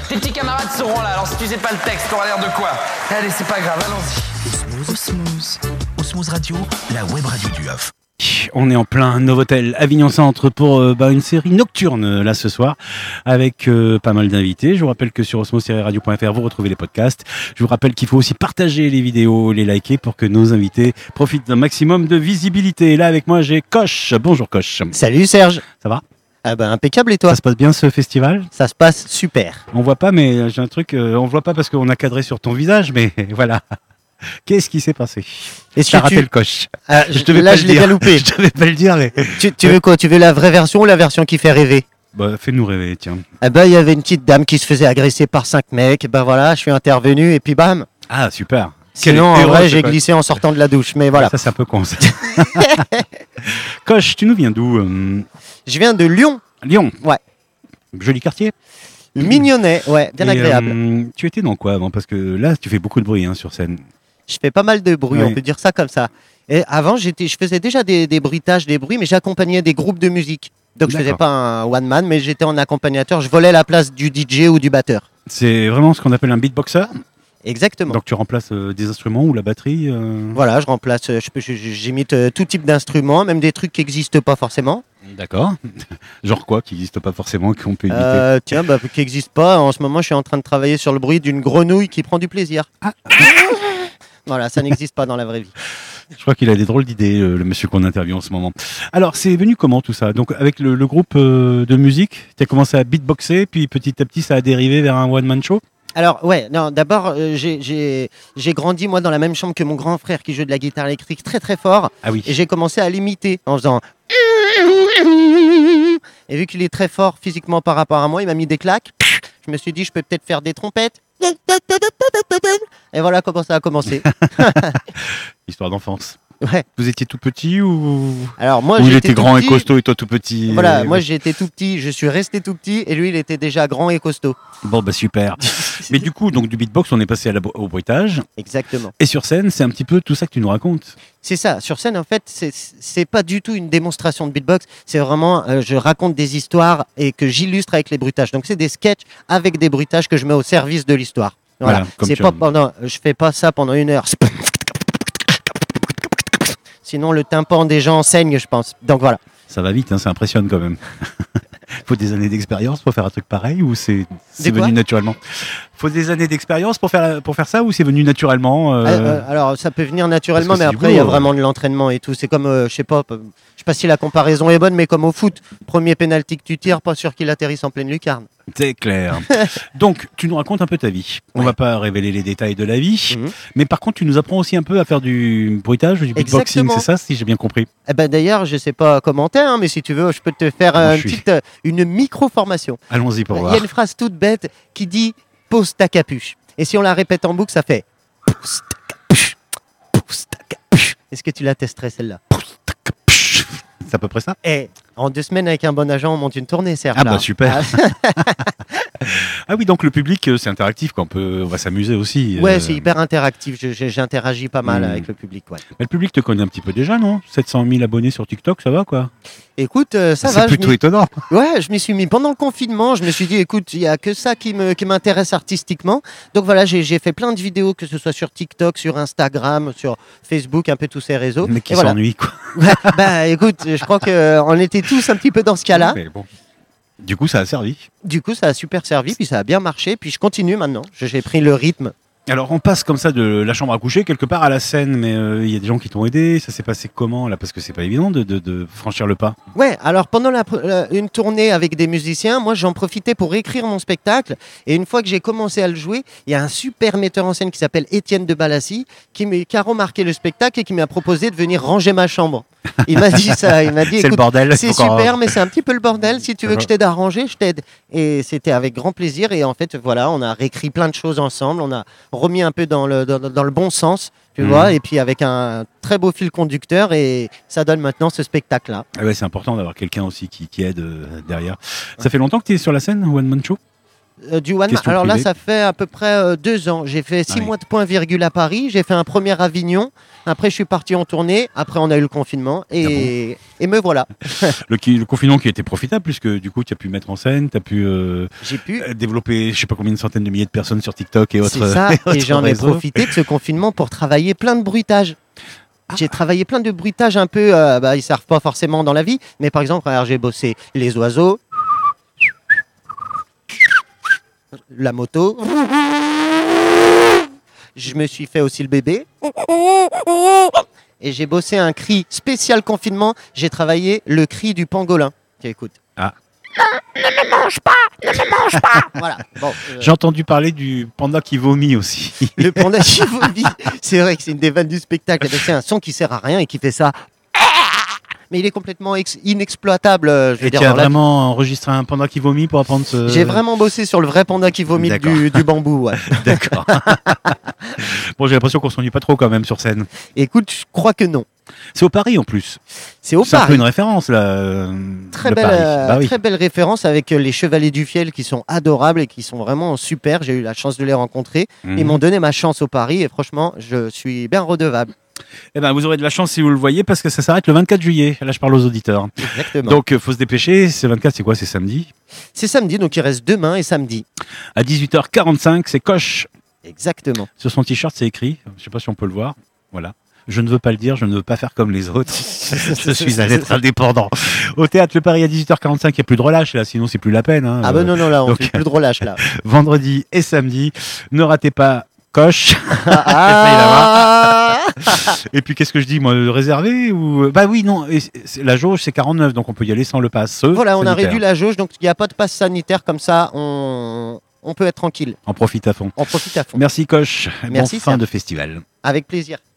Tes petits camarades seront là, alors si tu sais pas le texte, t'auras l'air de quoi? Allez, c'est pas grave, allons-y. Osmose Radio, la web radio du Havre. On est en plein Novotel Avignon Centre pour une série nocturne là ce soir avec pas mal d'invités. Je vous rappelle que sur osmose-radio.fr vous retrouvez les podcasts. Je vous rappelle qu'il faut aussi partager les vidéos, les liker pour que nos invités profitent d'un maximum de visibilité. Et là avec moi j'ai Coche. Bonjour Coche. Salut Serge. Ça va? Ah ben impeccable, et toi? Ça se passe bien ce festival? Ça se passe super. On voit pas, mais j'ai un truc, on voit pas parce qu'on a cadré sur ton visage, mais voilà. Qu'est-ce qui s'est passé? Est-ce T'as que raté le Coche. je l'ai bien loupé. Je devais pas le dire. Mais... Tu veux quoi? Tu veux la vraie version ou la version qui fait rêver? Bah, fais-nous rêver, tiens. Ah ben il y avait une petite dame qui se faisait agresser par 5 mecs. Ben voilà, je suis intervenu et puis bam. Ah super. Sinon en vrai j'ai glissé en sortant de la douche, mais voilà. Ça c'est un peu con ça. Coche, tu nous viens d'où? Je viens de Lyon. Lyon. Ouais. Joli quartier. Mignonnet, ouais, bien agréable. Tu étais dans quoi avant? Parce que là tu fais beaucoup de bruit sur scène. Je fais pas mal de bruit, Ouais. on peut dire ça comme ça. Et avant, je faisais déjà des bruitages, des bruits, mais j'accompagnais des groupes de musique. Donc je faisais pas un one man, mais j'étais en accompagnateur. Je volais la place du DJ ou du batteur. C'est vraiment ce qu'on appelle un beatboxer. Exactement. Donc tu remplaces des instruments ou la batterie Voilà, je remplace, j'imite tout type d'instruments, même des trucs qui n'existent pas forcément. D'accord. Genre quoi qui n'existe pas forcément, qu'on peut imiter Tiens, qui n'existe pas. En ce moment, je suis en train de travailler sur le bruit d'une grenouille qui prend du plaisir. Ah. Voilà, ça n'existe pas dans la vraie vie. Je crois qu'il a des drôles d'idées, le monsieur qu'on interviewe en ce moment. Alors, c'est venu comment tout ça? Donc, avec le groupe de musique, tu as commencé à beatboxer, puis petit à petit, ça a dérivé vers un one-man show? Alors, ouais, non, d'abord, j'ai grandi, moi, dans la même chambre que mon grand frère qui joue de la guitare électrique très très fort. Ah oui. Et j'ai commencé à l'imiter en faisant. Et vu qu'il est très fort physiquement par rapport à moi, il m'a mis des claques. Je me suis dit, je peux peut-être faire des trompettes. Et voilà comment ça a commencé. Histoire d'enfance. Ouais. Vous étiez tout petit ou Alors moi, il j'étais était tout grand petit. et costaud et toi tout petit? Voilà, moi j'étais tout petit, je suis resté tout petit et lui il était déjà grand et costaud. Bon, bah super. Mais du coup, donc du beatbox, on est passé au bruitage. Exactement. Et sur scène, c'est un petit peu tout ça que tu nous racontes. C'est ça. Sur scène, en fait, c'est pas du tout une démonstration de beatbox. C'est vraiment, je raconte des histoires et que j'illustre avec les bruitages. Donc c'est des sketchs avec des bruitages que je mets au service de l'histoire. Voilà. comme C'est tu pas je fais pas ça pendant 1 heure. Sinon, le tympan des gens saigne, je pense. Donc voilà. Ça va vite, ça impressionne quand même. Faut des années d'expérience pour faire un truc pareil ou c'est venu naturellement? Faut des années d'expérience pour faire ça ou c'est venu naturellement Alors ça peut venir naturellement, mais c'est du après il y a boulot, vraiment de l'entraînement et tout. C'est comme, je sais pas si la comparaison est bonne, mais comme au foot, premier penalty que tu tires, pas sûr qu'il atterrisse en pleine lucarne. C'est clair. Donc, tu nous racontes un peu ta vie. On va pas révéler les détails de la vie, mais par contre, tu nous apprends aussi un peu à faire du bruitage, du beatboxing, Exactement. c'est ça, si j'ai bien compris? Eh ben d'ailleurs, je sais pas commenter, mais si tu veux, je peux te faire une micro-formation. Allons-y pour Il voir. y a une phrase toute bête qui dit « pose ta capuche ». Et si on la répète en boucle, ça fait « pose ta capuche, pose ta capuche ». Est-ce que tu la testerais celle-là? C'est à peu près ça? Et en 2 semaines, avec un bon agent, on monte une tournée, Serge. Ah là. bah super. Ah oui, donc le public, c'est interactif, on va s'amuser aussi. Ouais, c'est hyper interactif. J'interagis pas mal avec le public. Ouais. Mais le public te connaît un petit peu déjà, non? 700 000 abonnés sur TikTok, ça va quoi? Écoute, ça C'est va. plutôt étonnant. Ouais, je m'y suis mis pendant le confinement. Je me suis dit, écoute, il y a que ça qui m'intéresse artistiquement. Donc voilà, j'ai fait plein de vidéos, que ce soit sur TikTok, sur Instagram, sur Facebook, un peu tous ces réseaux. Mais qui Et voilà. s'ennuie quoi. Ouais, bah écoute, je crois qu'on était tous un petit peu dans ce cas-là. Mais bon. Du coup, ça a servi. Du coup, ça a super servi, puis ça a bien marché. Puis je continue maintenant. J'ai pris le rythme. Alors, on passe comme ça de la chambre à coucher quelque part à la scène, mais il y a des gens qui t'ont aidé. Ça s'est passé comment là? Parce que c'est pas évident de franchir le pas. Ouais, alors pendant une tournée avec des musiciens, moi j'en profitais pour écrire mon spectacle. Et une fois que j'ai commencé à le jouer, il y a un super metteur en scène qui s'appelle Étienne de Balassi qui a remarqué le spectacle et qui m'a proposé de venir ranger ma chambre. Il m'a dit ça, il m'a dit C'est le écoute, bordel. c'est super, mais c'est un petit peu le bordel. Si tu veux que je t'aide à ranger, je t'aide. Et c'était avec grand plaisir. Et en fait, voilà, on a réécrit plein de choses ensemble. On a remis un peu dans le bon sens, tu vois. Et puis avec un très beau fil conducteur. Et ça donne maintenant ce spectacle-là. Ah ouais, c'est important d'avoir quelqu'un aussi qui aide derrière. Ça fait longtemps que tu es sur la scène, One Man Show? Du one-man. Question Alors là, privée. ça fait à peu près 2 ans. J'ai fait 6 Ah oui. mois de point virgule à Paris. J'ai fait un premier à Avignon. Après, je suis parti en tournée. Après, on a eu le confinement. Et me voilà. Le confinement qui était profitable, puisque du coup, tu as pu mettre en scène, tu as pu J'ai pu. développer, je sais pas combien de centaines de milliers de personnes sur TikTok et autres. C'est ça. autres Et j'en ai réseaux. profité de ce confinement pour travailler plein de bruitages. J'ai travaillé plein de bruitages un peu. Ils servent pas forcément dans la vie. Mais par exemple, alors, j'ai bossé les oiseaux, la moto. Je me suis fait aussi le bébé. Et j'ai bossé un cri spécial confinement. J'ai travaillé le cri du pangolin. Tiens, écoute. Ah. Ne me mange pas. Voilà. Bon, J'ai entendu parler du panda qui vomit aussi. le panda qui vomit. C'est vrai que c'est une des vannes du spectacle. C'est un son qui sert à rien et qui fait ça. Mais il est complètement inexploitable. Je veux Et dire, tu as dans la vie. vraiment enregistré un panda qui vomit pour apprendre ce... J'ai vraiment bossé sur le vrai panda qui vomit D'accord. du bambou. Ouais. D'accord. Bon, j'ai l'impression qu'on s'ennuie pas trop quand même sur scène. Écoute, je crois que non. C'est au Paris en plus. C'est au C'est un peu Paris. une référence là. Très le belle, Paris. Bah oui. très belle référence avec les Chevaliers du Fiel qui sont adorables et qui sont vraiment super. J'ai eu la chance de les rencontrer. Mhm. Ils m'ont donné ma chance au Paris et franchement, je suis bien redevable. Eh ben, vous aurez de la chance si vous le voyez parce que ça s'arrête le 24 juillet. Là, je parle aux auditeurs. Exactement. Donc, faut se dépêcher. C'est 24, c'est quoi? C'est samedi. C'est samedi, donc il reste demain et samedi. À 18h45, c'est Coche. Exactement. Sur son t-shirt, c'est écrit. Je sais pas si on peut le voir. Voilà. Je ne veux pas le dire, je ne veux pas faire comme les autres. Je suis un être indépendant. Au théâtre Le Paris à 18h45, il n'y a plus de relâche là, sinon c'est plus la peine. Hein. Ah ben non, là, on donc- fait plus de relâche là. Vendredi et samedi, ne ratez pas Coche. Ah Et puis qu'est-ce que je dis moi, réservé ou bah oui non, la jauge c'est 49 donc on peut y aller sans le pass. Voilà, on a sanitaire. réduit la jauge, donc il n'y a pas de passe sanitaire comme ça, on peut être tranquille. On profite à fond. On profite à fond. Merci Coche. Merci, Bonne fin Serge. de festival. Avec plaisir.